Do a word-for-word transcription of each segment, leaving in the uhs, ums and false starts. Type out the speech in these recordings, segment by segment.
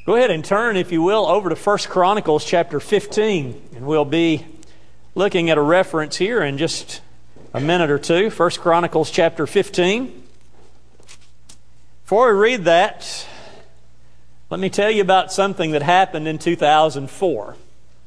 Go ahead and turn, if you will, over to First Chronicles chapter fifteen, and we'll be looking at a reference here in just a minute or two. First Chronicles chapter fifteen. Before we read that, let me tell you about something that happened in two thousand four.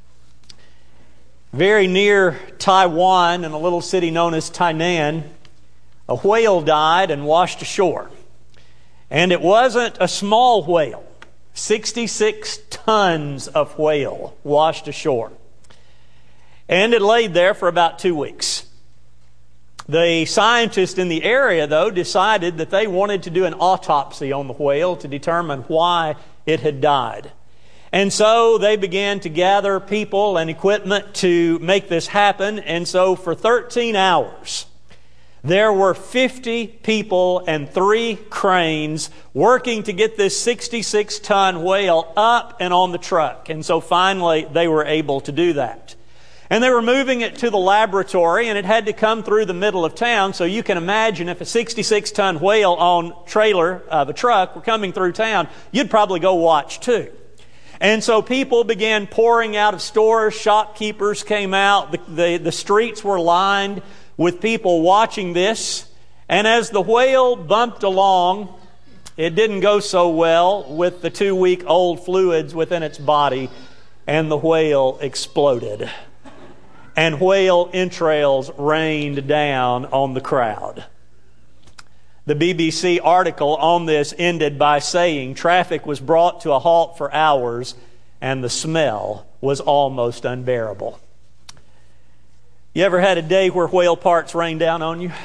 Very near Taiwan, in a little city known as Tainan, a whale died and washed ashore. And it wasn't a small whale. sixty-six tons of whale washed ashore. And it laid there for about two weeks. The scientists in the area, though, decided that they wanted to do an autopsy on the whale to determine why it had died. And so they began to gather people and equipment to make this happen. And so for thirteen hours, there were fifty people and three cranes working to get this sixty-six ton whale up and on the truck. And so finally they were able to do that. And they were moving it to the laboratory, and it had to come through the middle of town. So you can imagine if a sixty-six ton whale on trailer of a truck were coming through town, you'd probably go watch too. And so people began pouring out of stores. Shopkeepers came out. The, the, the streets were lined with people watching this. And as the whale bumped along, it didn't go so well with the two-week-old fluids within its body, and the whale exploded. And whale entrails rained down on the crowd. The B B C article on this ended by saying traffic was brought to a halt for hours and the smell was almost unbearable. You ever had a day where whale parts rained down on you?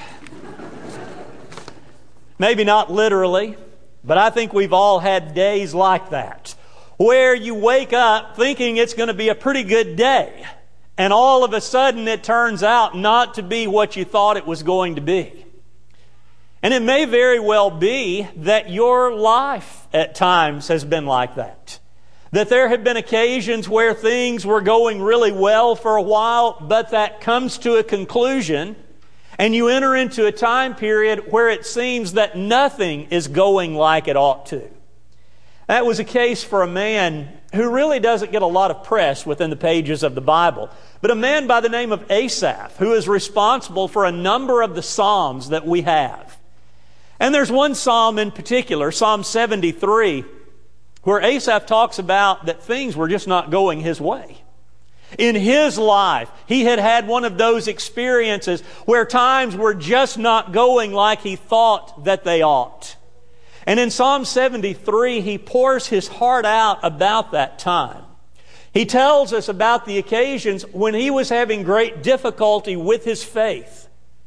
Maybe not literally, but I think we've all had days like that, where you wake up thinking it's going to be a pretty good day, and all of a sudden it turns out not to be what you thought it was going to be. And it may very well be that your life at times has been like that. That there have been occasions where things were going really well for a while, but that comes to a conclusion, and you enter into a time period where it seems that nothing is going like it ought to. That was a case for a man who really doesn't get a lot of press within the pages of the Bible, but a man by the name of Asaph, who is responsible for a number of the Psalms that we have. And there's one psalm in particular, Psalm seventy-three, where Asaph talks about that things were just not going his way. In his life, he had had one of those experiences where times were just not going like he thought that they ought. And in Psalm seventy-three, he pours his heart out about that time. He tells us about the occasions when he was having great difficulty with his faith.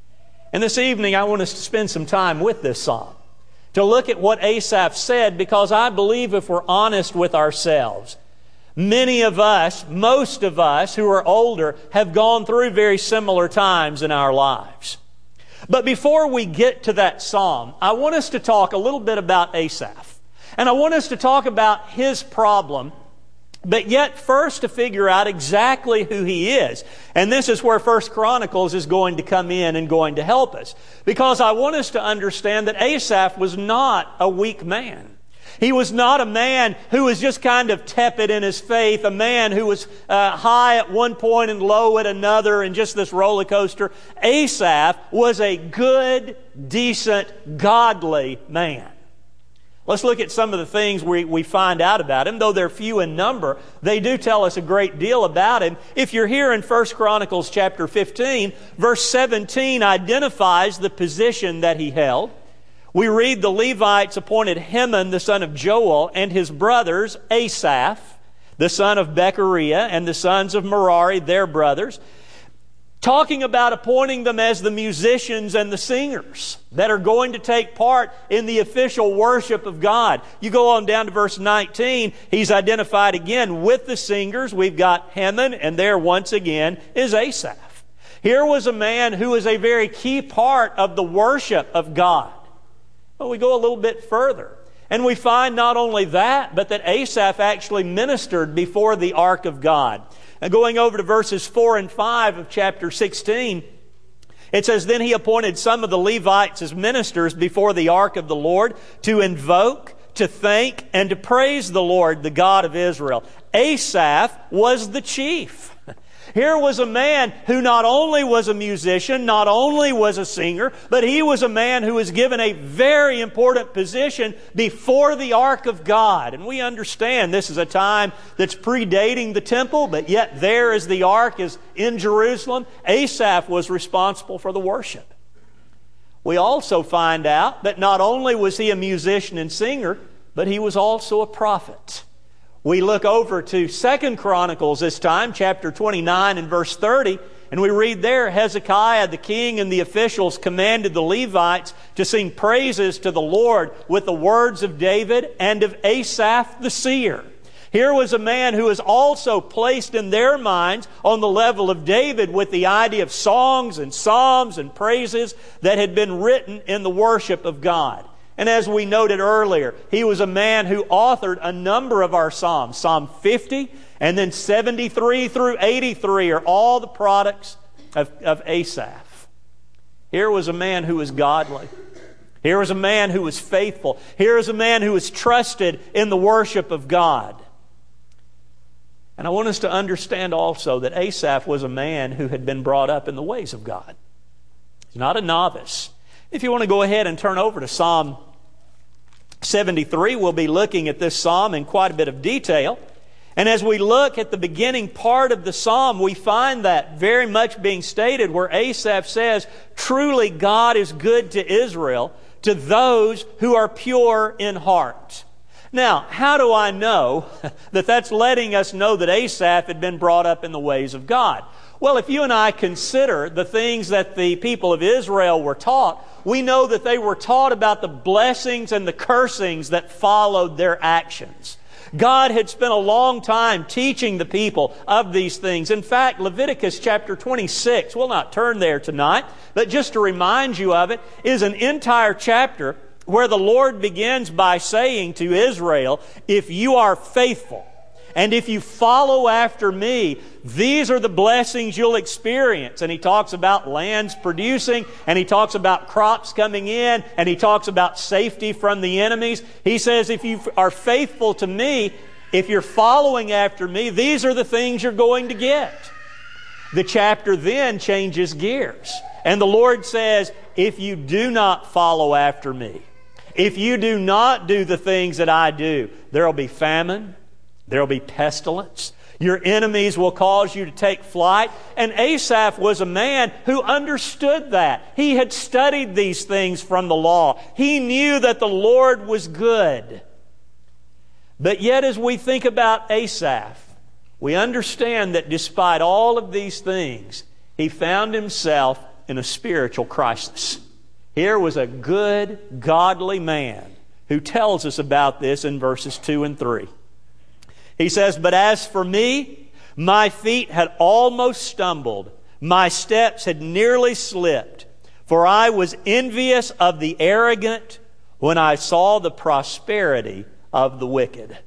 And this evening, I want us to spend some time with this psalm, to look at what Asaph said, because I believe if we're honest with ourselves, many of us, most of us who are older, have gone through very similar times in our lives. But before we get to that psalm, I want us to talk a little bit about Asaph. And I want us to talk about his problem, but yet first to figure out exactly who he is. And this is where First Chronicles is going to come in and going to help us. Because I want us to understand that Asaph was not a weak man. He was not a man who was just kind of tepid in his faith, a man who was uh, high at one point and low at another, and just this roller coaster. Asaph was a good, decent, godly man. Let's look at some of the things we, we find out about him. Though they're few in number, they do tell us a great deal about him. If you're here in First Chronicles chapter fifteen, verse seventeen identifies the position that he held. We read the Levites appointed Heman, the son of Joel, and his brothers, Asaph, the son of Bechariah, and the sons of Merari, their brothers, talking about appointing them as the musicians and the singers that are going to take part in the official worship of God. You go on down to verse nineteen, he's identified again with the singers. We've got Heman, and there once again is Asaph. Here was a man who was a very key part of the worship of God. But we go a little bit further, and we find not only that, but that Asaph actually ministered before the ark of God. And going over to verses four and five of chapter sixteen, it says, "Then he appointed some of the Levites as ministers before the ark of the Lord to invoke, to thank and to praise the Lord, the God of Israel. Asaph was the chief. Here was a man who not only was a musician, not only was a singer, but he was a man who was given a very important position before the ark of God. And we understand this is a time that's predating the temple, but yet there as the ark is in Jerusalem, Asaph was responsible for the worship. We also find out that not only was he a musician and singer, but he was also a prophet. We look over to Second Chronicles this time, chapter twenty-nine and verse thirty, and we read there, Hezekiah the king and the officials commanded the Levites to sing praises to the Lord with the words of David and of Asaph the seer. Here was a man who was also placed in their minds on the level of David with the idea of songs and psalms and praises that had been written in the worship of God. And as we noted earlier, he was a man who authored a number of our psalms. Psalm fifty and then seventy-three through eighty-three are all the products of, of Asaph. Here was a man who was godly. Here was a man who was faithful. Here was a man who was trusted in the worship of God. And I want us to understand also that Asaph was a man who had been brought up in the ways of God. He's not a novice. If you want to go ahead and turn over to Psalm seventy-three, we'll be looking at this psalm in quite a bit of detail. And as we look at the beginning part of the psalm, we find that very much being stated where Asaph says, "Truly God is good to Israel, to those who are pure in heart." Now, how do I know that that's letting us know that Asaph had been brought up in the ways of God? Well, if you and I consider the things that the people of Israel were taught, we know that they were taught about the blessings and the cursings that followed their actions. God had spent a long time teaching the people of these things. In fact, Leviticus chapter twenty-six, we'll not turn there tonight, but just to remind you of it, is an entire chapter where the Lord begins by saying to Israel, if you are faithful, and if you follow after me, these are the blessings you'll experience. And He talks about lands producing, and He talks about crops coming in, and He talks about safety from the enemies. He says, if you are faithful to me, if you're following after me, these are the things you're going to get. The chapter then changes gears. And the Lord says, if you do not follow after me, if you do not do the things that I do, there will be famine, there will be pestilence. Your enemies will cause you to take flight. And Asaph was a man who understood that. He had studied these things from the law. He knew that the Lord was good. But yet as we think about Asaph, we understand that despite all of these things, he found himself in a spiritual crisis. Here was a good, godly man who tells us about this in verses two and three. He says, "But as for me, my feet had almost stumbled. My steps had nearly slipped. For I was envious of the arrogant when I saw the prosperity of the wicked."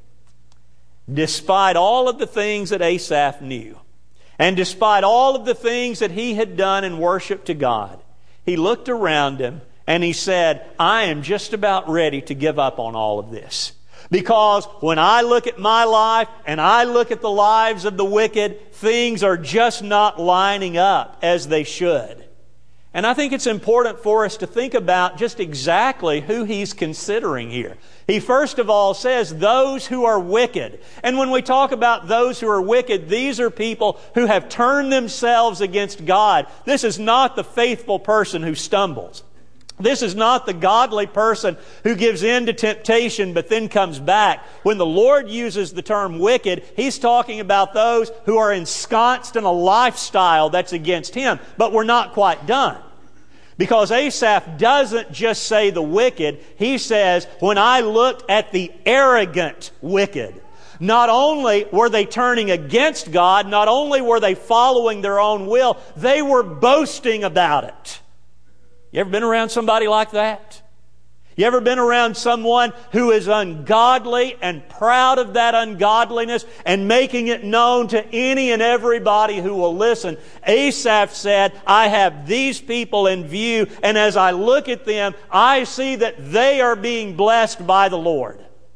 Despite all of the things that Asaph knew, and despite all of the things that he had done in worship to God, he looked around him and he said, I am just about ready to give up on all of this. Because when I look at my life and I look at the lives of the wicked, things are just not lining up as they should. And I think it's important for us to think about just exactly who he's considering here. He first of all says, those who are wicked. And when we talk about those who are wicked, these are people who have turned themselves against God. This is not the faithful person who stumbles. This is not the godly person who gives in to temptation but then comes back. When the Lord uses the term wicked, He's talking about those who are ensconced in a lifestyle that's against Him. But we're not quite done. Because Asaph doesn't just say the wicked. He says, when I looked at the arrogant wicked, not only were they turning against God, not only were they following their own will, they were boasting about it. You ever been around somebody like that? You ever been around someone who is ungodly and proud of that ungodliness and making it known to any and everybody who will listen? Asaph said, I have these people in view, and as I look at them, I see that they are being blessed by the Lord.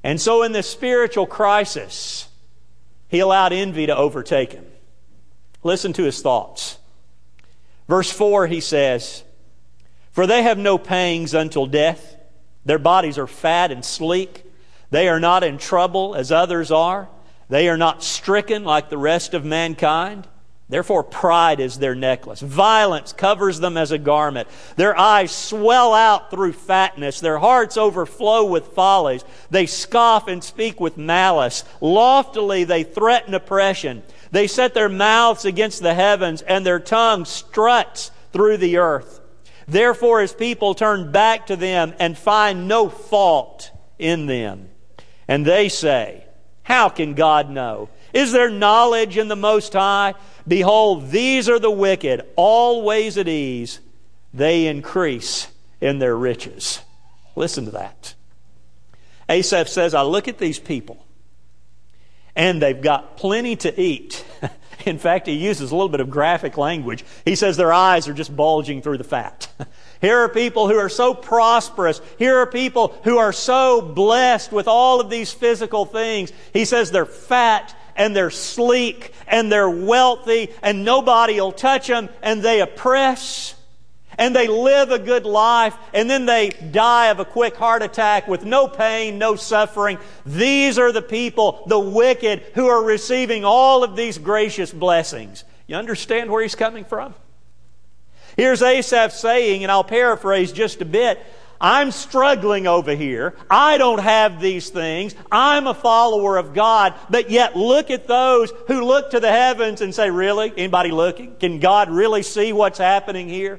And so in this spiritual crisis, he allowed envy to overtake him. Listen to his thoughts. Verse four, he says, "For they have no pangs until death. Their bodies are fat and sleek. They are not in trouble as others are. They are not stricken like the rest of mankind. Therefore pride is their necklace. Violence covers them as a garment. Their eyes swell out through fatness. Their hearts overflow with follies. They scoff and speak with malice. Loftily they threaten oppression. They set their mouths against the heavens, and their tongue struts through the earth. Therefore his people turn back to them and find no fault in them. And they say, how can God know? Is there knowledge in the Most High? Behold, these are the wicked, always at ease. They increase in their riches." Listen to that. Asaph says, I look at these people, and they've got plenty to eat. In fact, he uses a little bit of graphic language. He says their eyes are just bulging through the fat. Here are people who are so prosperous. Here are people who are so blessed with all of these physical things. He says they're fat and they're sleek and they're wealthy and nobody will touch them, and they oppress and they live a good life, and then they die of a quick heart attack with no pain, no suffering. These are the people, the wicked, who are receiving all of these gracious blessings. You understand where he's coming from? Here's Asaph saying, and I'll paraphrase just a bit, I'm struggling over here. I don't have these things. I'm a follower of God. But yet look at those who look to the heavens and say, really? Anybody looking? Can God really see what's happening here?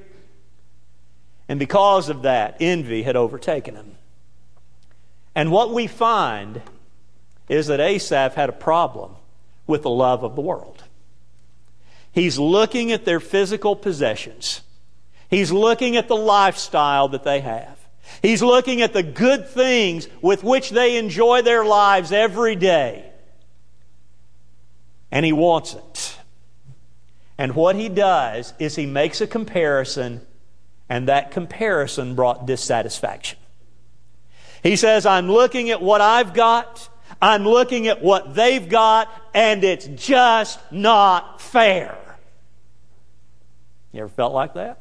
And because of that, envy had overtaken him. And what we find is that Asaph had a problem with the love of the world. He's looking at their physical possessions. He's looking at the lifestyle that they have. He's looking at the good things with which they enjoy their lives every day. And he wants it. And what he does is he makes a comparison, and that comparison brought dissatisfaction. He says, I'm looking at what I've got, I'm looking at what they've got, and it's just not fair. You ever felt like that?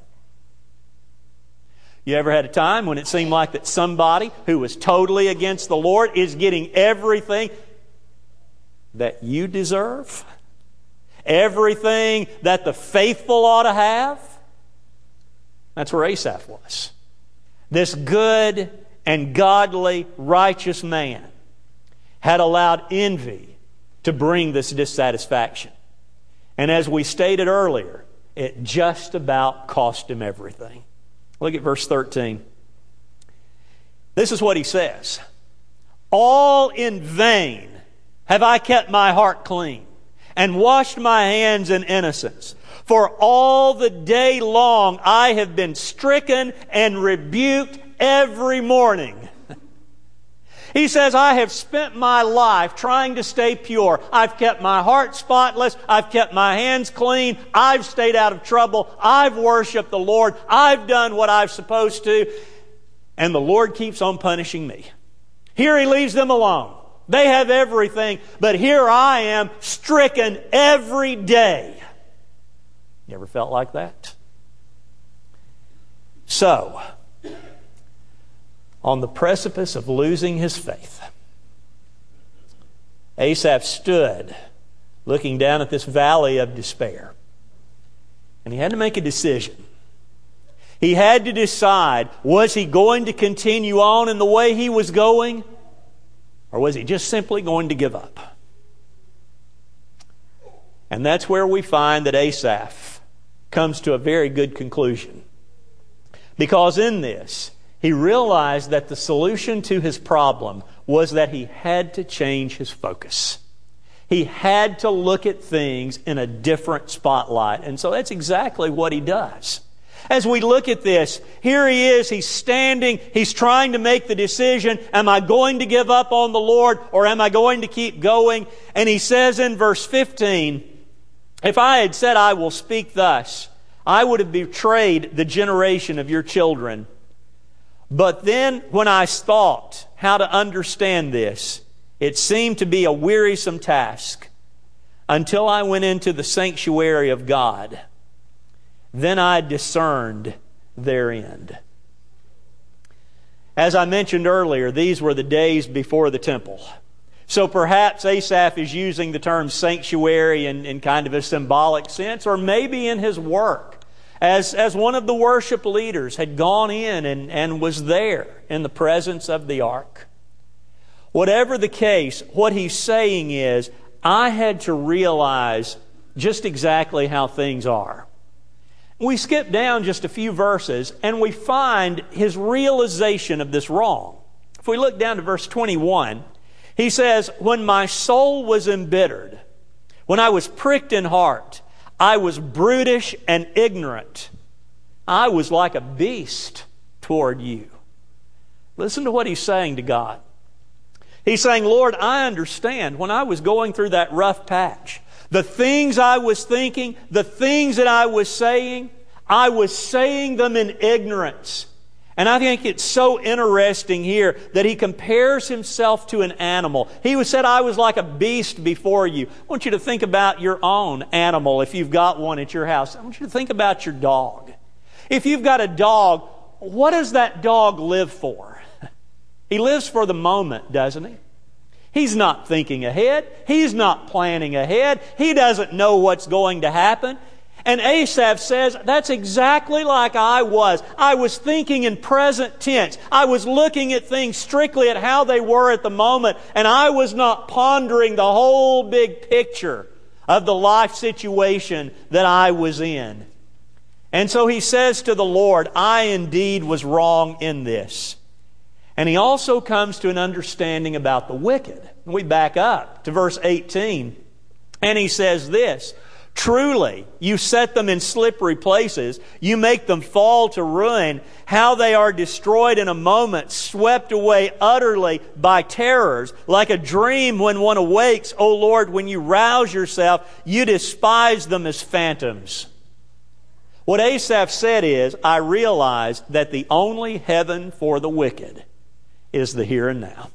You ever had a time when it seemed like that somebody who was totally against the Lord is getting everything that you deserve? Everything that the faithful ought to have? That's where Asaph was. This good and godly, righteous man had allowed envy to bring this dissatisfaction. And as we stated earlier, it just about cost him everything. Look at verse thirteen. This is what he says. All in vain have I kept my heart clean and washed my hands in innocence. For all the day long I have been stricken and rebuked every morning. He says, I have spent my life trying to stay pure. I've kept my heart spotless. I've kept my hands clean. I've stayed out of trouble. I've worshiped the Lord. I've done what I've supposed to. And the Lord keeps on punishing me. Here He leaves them alone. They have everything, but here I am stricken every day. You ever felt like that? So, on the precipice of losing his faith, Asaph stood looking down at this valley of despair. And he had to make a decision. He had to decide, was he going to continue on in the way he was going? Or was he just simply going to give up? And that's where we find that Asaph comes to a very good conclusion. Because in this, he realized that the solution to his problem was that he had to change his focus. He had to look at things in a different spotlight. And so that's exactly what he does. As we look at this, here he is, he's standing, he's trying to make the decision, am I going to give up on the Lord or am I going to keep going? And he says in verse fifteen, if I had said I will speak thus, I would have betrayed the generation of your children. But then when I thought, how to understand this, it seemed to be a wearisome task until I went into the sanctuary of God. Then I discerned their end. As I mentioned earlier, these were the days before the temple. So perhaps Asaph is using the term sanctuary in, in kind of a symbolic sense, or maybe in his work, as, as one of the worship leaders had gone in and, and was there in the presence of the ark. Whatever the case, what he's saying is, I had to realize just exactly how things are. We skip down just a few verses and we find his realization of this wrong. If we look down to verse twenty-one, he says, when my soul was embittered, when I was pricked in heart, I was brutish and ignorant. I was like a beast toward you. Listen to what he's saying to God. He's saying, Lord, I understand when I was going through that rough patch, the things I was thinking, the things that I was saying, I was saying them in ignorance. And I think it's so interesting here that he compares himself to an animal. He said, I was like a beast before you. I want you to think about your own animal if you've got one at your house. I want you to think about your dog. If you've got a dog, what does that dog live for? He lives for the moment, doesn't he? He's not thinking ahead. He's not planning ahead. He doesn't know what's going to happen. And Asaph says, that's exactly like I was. I was thinking in present tense. I was looking at things strictly at how they were at the moment, and I was not pondering the whole big picture of the life situation that I was in. And so he says to the Lord, I indeed was wrong in this. And he also comes to an understanding about the wicked. We back up to verse eighteen, and he says this, truly, you set them in slippery places. You make them fall to ruin. How they are destroyed in a moment, swept away utterly by terrors. Like a dream when one awakes, O Lord, when you rouse yourself, you despise them as phantoms. What Asaph said is, I realize that the only heaven for the wicked is the here and now.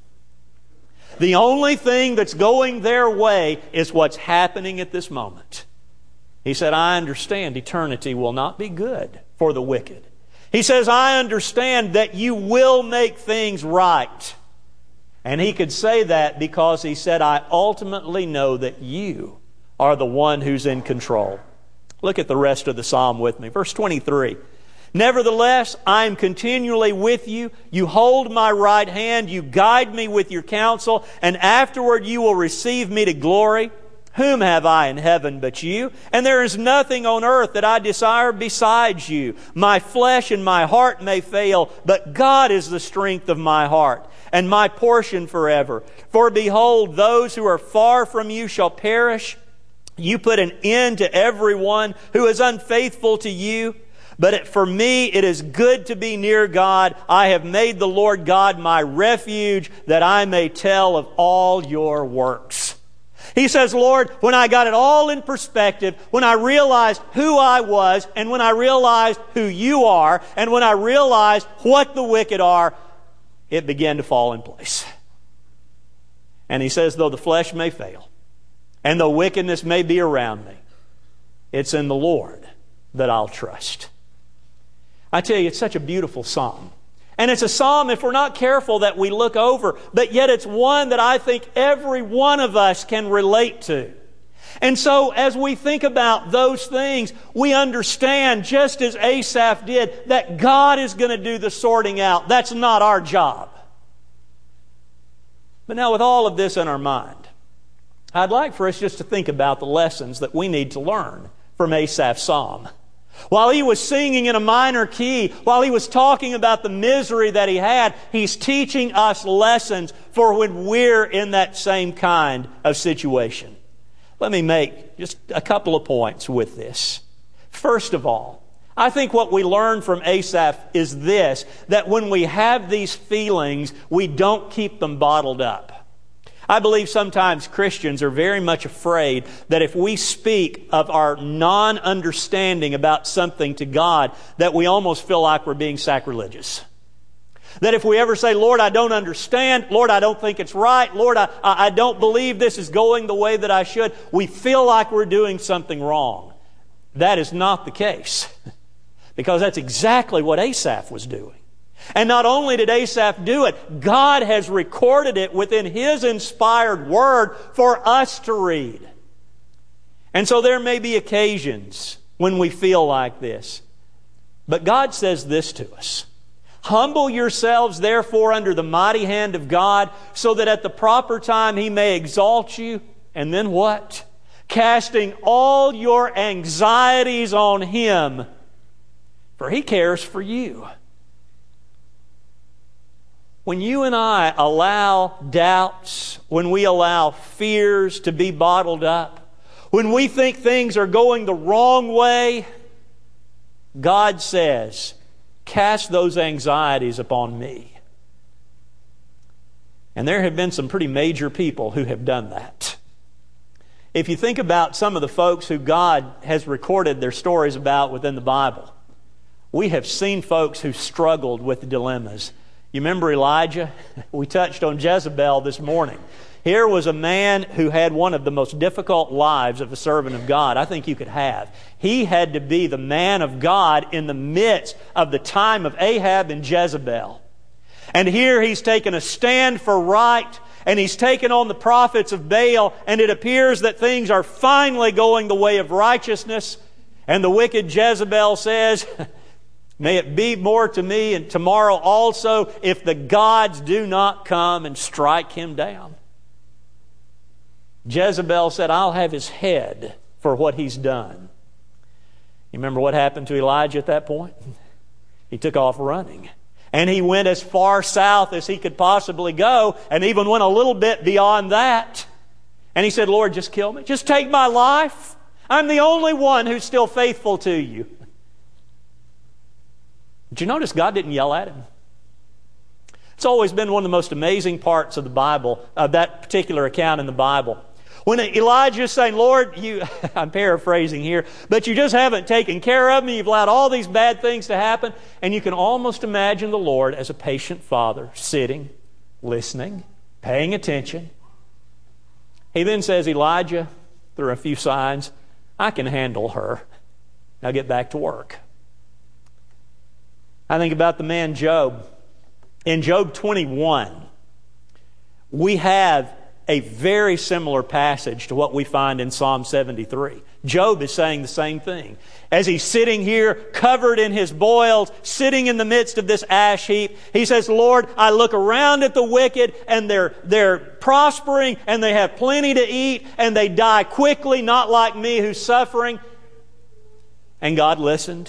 The only thing that's going their way is what's happening at this moment. He said, I understand eternity will not be good for the wicked. He says, I understand that you will make things right. And he could say that because he said, I ultimately know that you are the one who's in control. Look at the rest of the psalm with me. Verse twenty-three. Nevertheless, I am continually with you. You hold my right hand. You guide me with your counsel. And afterward you will receive me to glory. Whom have I in heaven but you? And there is nothing on earth that I desire besides you. My flesh and my heart may fail, but God is the strength of my heart and my portion forever. For behold, those who are far from you shall perish. You put an end to everyone who is unfaithful to you. But it, for me, it is good to be near God. I have made the Lord God my refuge, that I may tell of all your works. He says, Lord, when I got it all in perspective, when I realized who I was, and when I realized who you are, and when I realized what the wicked are, it began to fall in place. And he says, though the flesh may fail, and though wickedness may be around me, it's in the Lord that I'll trust. I tell you, it's such a beautiful psalm. And it's a psalm, if we're not careful, that we look over, but yet it's one that I think every one of us can relate to. And so as we think about those things, we understand, just as Asaph did, that God is going to do the sorting out. That's not our job. But now with all of this in our mind, I'd like for us just to think about the lessons that we need to learn from Asaph's psalm. While he was singing in a minor key, while he was talking about the misery that he had, he's teaching us lessons for when we're in that same kind of situation. Let me make just a couple of points with this. First of all, I think what we learn from Asaph is this, that when we have these feelings, we don't keep them bottled up. I believe sometimes Christians are very much afraid that if we speak of our non-understanding about something to God, that we almost feel like we're being sacrilegious. That if we ever say, Lord, I don't understand, Lord, I don't think it's right, Lord, I, I don't believe this is going the way that I should, we feel like we're doing something wrong. That is not the case. Because that's exactly what Asaph was doing. And not only did Asaph do it, God has recorded it within His inspired Word for us to read. And so there may be occasions when we feel like this. But God says this to us. Humble yourselves, therefore, under the mighty hand of God, so that at the proper time He may exalt you. And then what? Casting all your anxieties on Him, for He cares for you. When you and I allow doubts, when we allow fears to be bottled up, when we think things are going the wrong way, God says, cast those anxieties upon me. And there have been some pretty major people who have done that. If you think about some of the folks who God has recorded their stories about within the Bible, we have seen folks who struggled with dilemmas. You remember Elijah? We touched on Jezebel this morning. Here was a man who had one of the most difficult lives of a servant of God I think you could have. He had to be the man of God in the midst of the time of Ahab and Jezebel. And here he's taken a stand for right, and he's taken on the prophets of Baal, and it appears that things are finally going the way of righteousness. And the wicked Jezebel says, may it be more to me and tomorrow also if the gods do not come and strike him down. Jezebel said, I'll have his head for what he's done. You remember what happened to Elijah at that point? He took off running. And he went as far south as he could possibly go, and even went a little bit beyond that. And he said, Lord, just kill me. Just take my life. I'm the only one who's still faithful to you. Did you notice God didn't yell at him? It's always been one of the most amazing parts of the Bible, of that particular account in the Bible. When Elijah is saying, Lord, you, I'm paraphrasing here, but you just haven't taken care of me. You've allowed all these bad things to happen. And you can almost imagine the Lord as a patient father, sitting, listening, paying attention. He then says, Elijah, through a few signs, I can handle her. Now get back to work. I think about the man Job. In Job twenty-one, we have a very similar passage to what we find in Psalm seventy-three. Job is saying the same thing. As he's sitting here, covered in his boils, sitting in the midst of this ash heap, he says, Lord, I look around at the wicked, and they're, they're prospering, and they have plenty to eat, and they die quickly, not like me who's suffering. And God listened.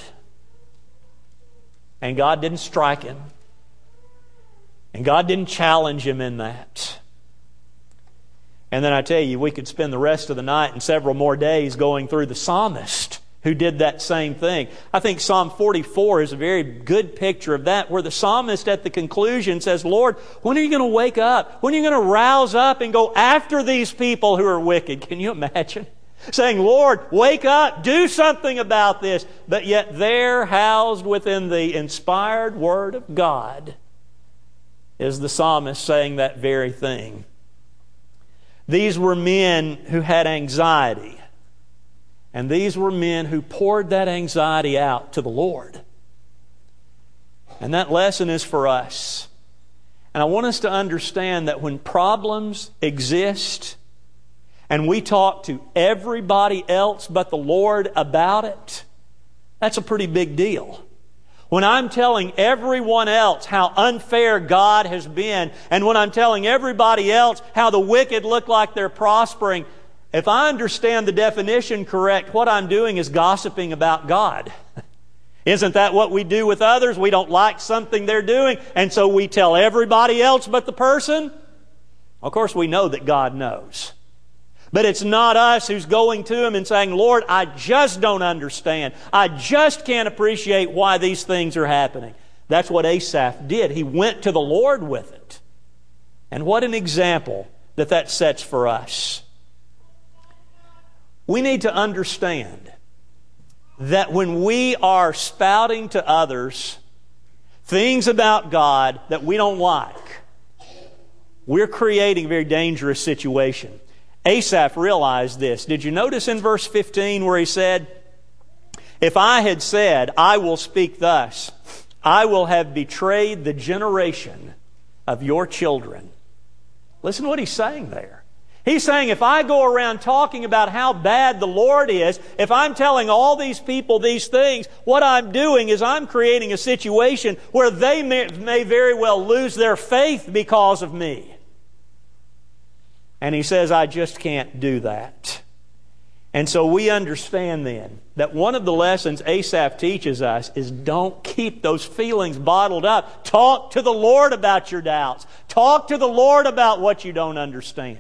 And God didn't strike him. And God didn't challenge him in that. And then I tell you, we could spend the rest of the night and several more days going through the psalmist who did that same thing. I think Psalm forty-four is a very good picture of that, where the psalmist at the conclusion says, Lord, when are you going to wake up? When are you going to rouse up and go after these people who are wicked? Can you imagine? Saying, Lord, wake up, do something about this. But yet there, housed within the inspired Word of God, is the psalmist saying that very thing. These were men who had anxiety. And these were men who poured that anxiety out to the Lord. And that lesson is for us. And I want us to understand that when problems exist, and we talk to everybody else but the Lord about it, that's a pretty big deal. When I'm telling everyone else how unfair God has been, and when I'm telling everybody else how the wicked look like they're prospering, if I understand the definition correct, what I'm doing is gossiping about God. Isn't that what we do with others? We don't like something they're doing, and so we tell everybody else but the person? Of course, we know that God knows. But it's not us who's going to Him and saying, Lord, I just don't understand. I just can't appreciate why these things are happening. That's what Asaph did. He went to the Lord with it. And what an example that that sets for us. We need to understand that when we are spouting to others things about God that we don't like, we're creating a very dangerous situation. Asaph realized this. Did you notice in verse fifteen where he said, "If I had said, I will speak thus, I will have betrayed the generation of your children." Listen to what he's saying there. He's saying, if I go around talking about how bad the Lord is, if I'm telling all these people these things, what I'm doing is I'm creating a situation where they may, may very well lose their faith because of me. And he says, I just can't do that. And so we understand then that one of the lessons Asaph teaches us is don't keep those feelings bottled up. Talk to the Lord about your doubts. Talk to the Lord about what you don't understand.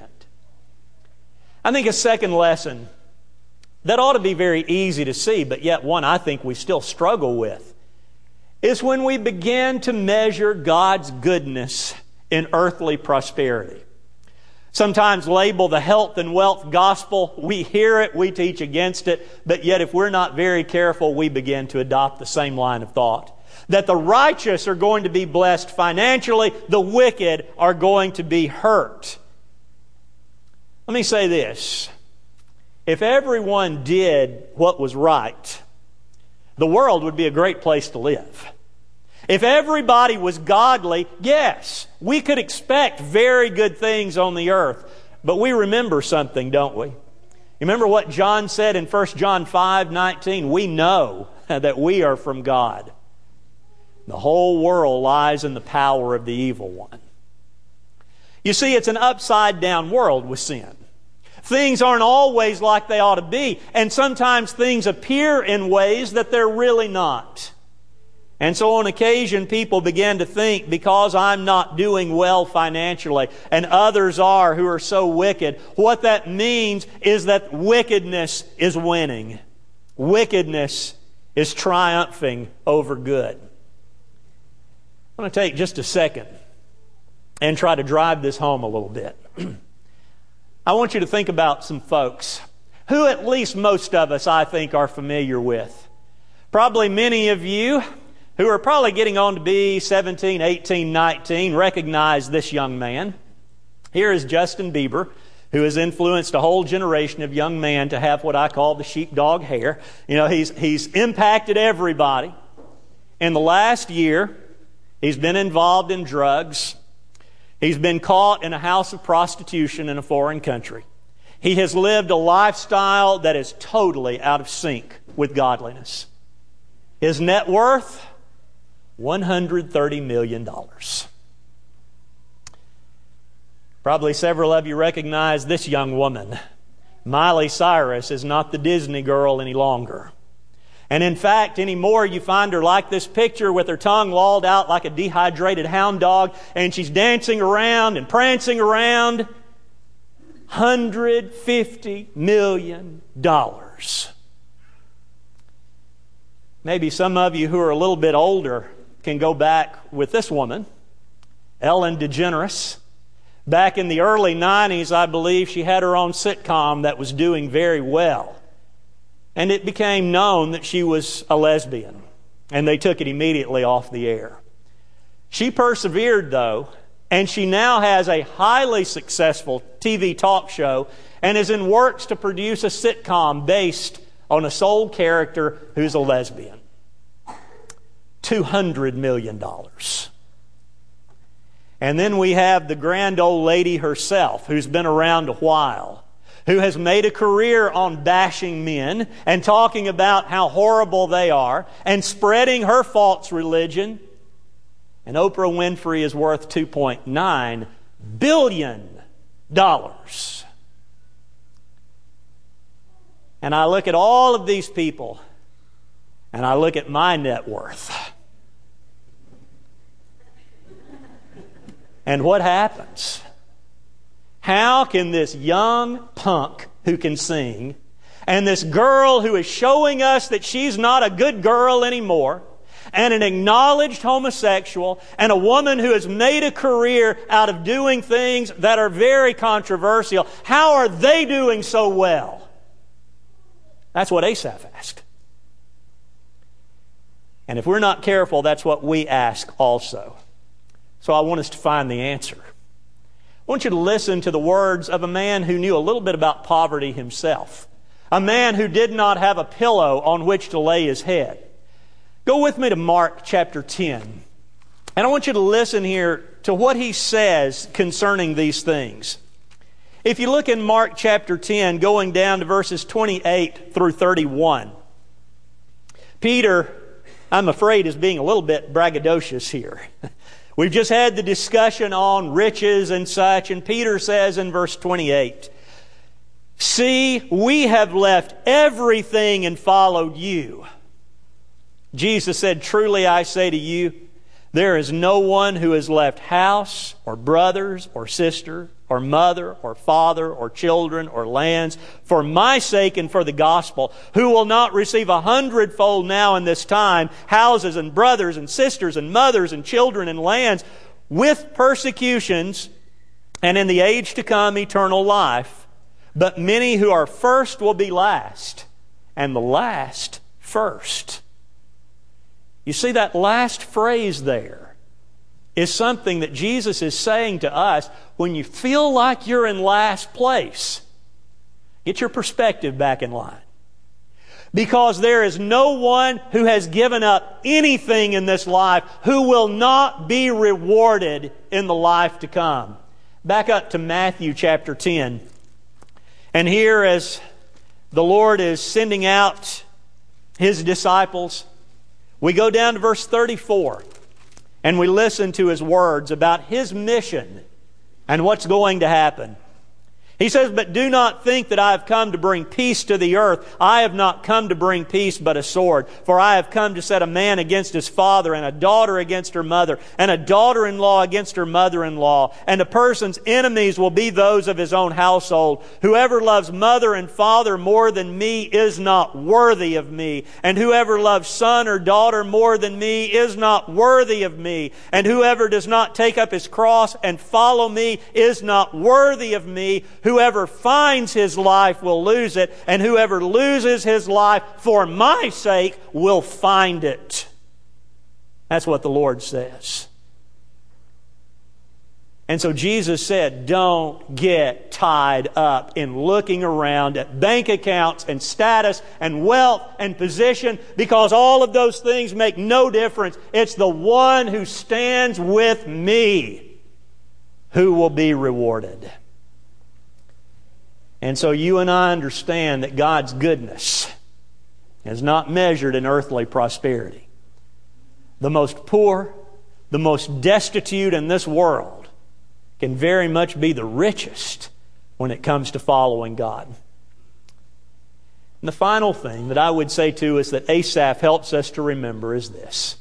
I think a second lesson that ought to be very easy to see, but yet one I think we still struggle with, is when we begin to measure God's goodness in earthly prosperity. Sometimes label the health and wealth gospel. We hear it, we teach against it, but yet if we're not very careful, we begin to adopt the same line of thought. That the righteous are going to be blessed financially, the wicked are going to be hurt. Let me say this. If everyone did what was right, the world would be a great place to live. If everybody was godly, yes, we could expect very good things on the earth. But we remember something, don't we? You remember what John said in First John five nineteen? We know that we are from God. The whole world lies in the power of the evil one. You see, it's an upside-down world with sin. Things aren't always like they ought to be, and sometimes things appear in ways that they're really not. And so on occasion, people begin to think, because I'm not doing well financially, and others are who are so wicked, what that means is that wickedness is winning. Wickedness is triumphing over good. I'm going to take just a second and try to drive this home a little bit. I want you to think about some folks who at least most of us, I think, are familiar with. Probably many of you who are probably getting on to be seventeen, eighteen, nineteen, recognize this young man. Here is Justin Bieber, who has influenced a whole generation of young men to have what I call the sheepdog hair. You know, he's, he's impacted everybody. In the last year, he's been involved in drugs. He's been caught in a house of prostitution in a foreign country. He has lived a lifestyle that is totally out of sync with godliness. His net worth, one hundred thirty million dollars. Probably several of you recognize this young woman. Miley Cyrus is not the Disney girl any longer. And in fact, anymore, you find her like this picture with her tongue lolled out like a dehydrated hound dog, and she's dancing around and prancing around. one hundred fifty million dollars. Maybe some of you who are a little bit older can go back with this woman, Ellen DeGeneres. Back in the early nineties, I believe, she had her own sitcom that was doing very well. And it became known that she was a lesbian. And they took it immediately off the air. She persevered, though, and she now has a highly successful T V talk show and is in works to produce a sitcom based on a sole character who's a lesbian. two hundred million dollars. And then we have the grand old lady herself, who's been around a while, who has made a career on bashing men and talking about how horrible they are and spreading her false religion. And Oprah Winfrey is worth two point nine billion dollars. And I look at all of these people and I look at my net worth. And what happens? How can this young punk who can sing, and this girl who is showing us that she's not a good girl anymore, and an acknowledged homosexual, and a woman who has made a career out of doing things that are very controversial, how are they doing so well? That's what Asaph asked. And if we're not careful, that's what we ask also. So I want us to find the answer. I want you to listen to the words of a man who knew a little bit about poverty himself. A man who did not have a pillow on which to lay his head. Go with me to Mark chapter ten. And I want you to listen here to what he says concerning these things. If you look in Mark chapter ten, going down to verses twenty-eight through thirty-one, Peter, I'm afraid, is being a little bit braggadocious here. We've just had the discussion on riches and such, and Peter says in verse twenty-eight, "See, we have left everything and followed you." Jesus said, "Truly I say to you, there is no one who has left house or brothers or sister or mother or father or children or lands for my sake and for the gospel, who will not receive a hundredfold now in this time, houses and brothers and sisters and mothers and children and lands, with persecutions, and in the age to come eternal life. But many who are first will be last, and the last first." You see, that last phrase there is something that Jesus is saying to us. When you feel like you're in last place, get your perspective back in line. Because there is no one who has given up anything in this life who will not be rewarded in the life to come. Back up to Matthew chapter ten. And here, as the Lord is sending out His disciples, we go down to verse thirty-four, and we listen to His words about His mission and what's going to happen. He says, "But do not think that I have come to bring peace to the earth. I have not come to bring peace, but a sword. For I have come to set a man against his father, and a daughter against her mother, and a daughter-in-law against her mother-in-law. And a person's enemies will be those of his own household. Whoever loves mother and father more than me is not worthy of me. And whoever loves son or daughter more than me is not worthy of me. And whoever does not take up his cross and follow me is not worthy of me. Whoever finds his life will lose it, and whoever loses his life for my sake will find it." That's what the Lord says. And so Jesus said, don't get tied up in looking around at bank accounts and status and wealth and position, because all of those things make no difference. It's the one who stands with me who will be rewarded. And so you and I understand that God's goodness is not measured in earthly prosperity. The most poor, the most destitute in this world can very much be the richest when it comes to following God. And the final thing that I would say too is that Asaph helps us to remember is this.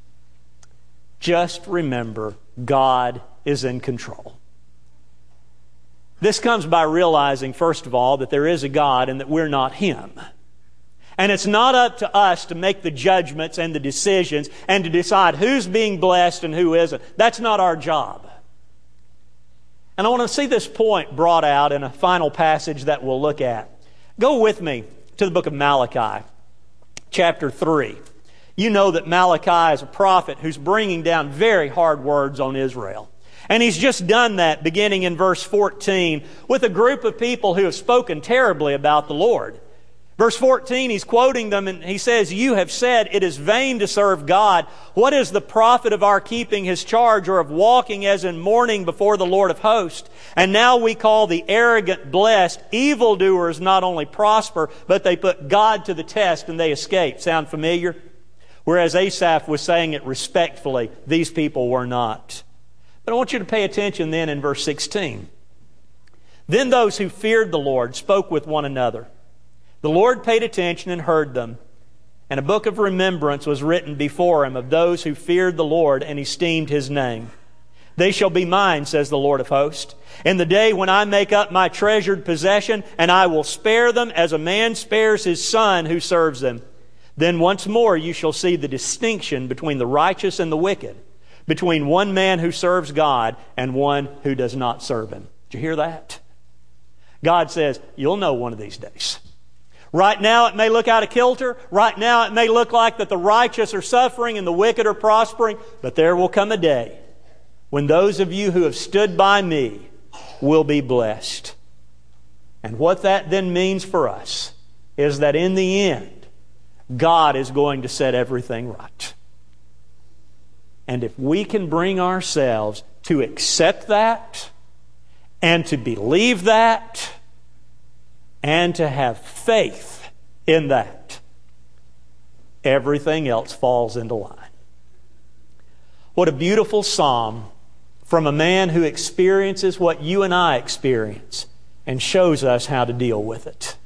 Just remember, God is in control. This comes by realizing, first of all, that there is a God and that we're not Him. And it's not up to us to make the judgments and the decisions and to decide who's being blessed and who isn't. That's not our job. And I want to see this point brought out in a final passage that we'll look at. Go with me to the book of Malachi, chapter three. You know that Malachi is a prophet who's bringing down very hard words on Israel. And he's just done that beginning in verse fourteen with a group of people who have spoken terribly about the Lord. Verse fourteen, he's quoting them and he says, "You have said it is vain to serve God. What is the profit of our keeping His charge or of walking as in mourning before the Lord of hosts? And now we call the arrogant blessed. Evildoers not only prosper, but they put God to the test and they escape." Sound familiar? Whereas Asaph was saying it respectfully, these people were not. But I want you to pay attention then in verse sixteen. "Then those who feared the Lord spoke with one another. The Lord paid attention and heard them. And a book of remembrance was written before Him of those who feared the Lord and esteemed His name. They shall be mine, says the Lord of hosts, in the day when I make up my treasured possession, and I will spare them as a man spares his son who serves them. Then once more you shall see the distinction between the righteous and the wicked, between one man who serves God and one who does not serve Him." Did you hear that? God says, you'll know one of these days. Right now it may look out of kilter. Right now it may look like that the righteous are suffering and the wicked are prospering. But there will come a day when those of you who have stood by me will be blessed. And what that then means for us is that in the end, God is going to set everything right. And if we can bring ourselves to accept that, and to believe that, and to have faith in that, everything else falls into line. What a beautiful psalm from a man who experiences what you and I experience and shows us how to deal with it.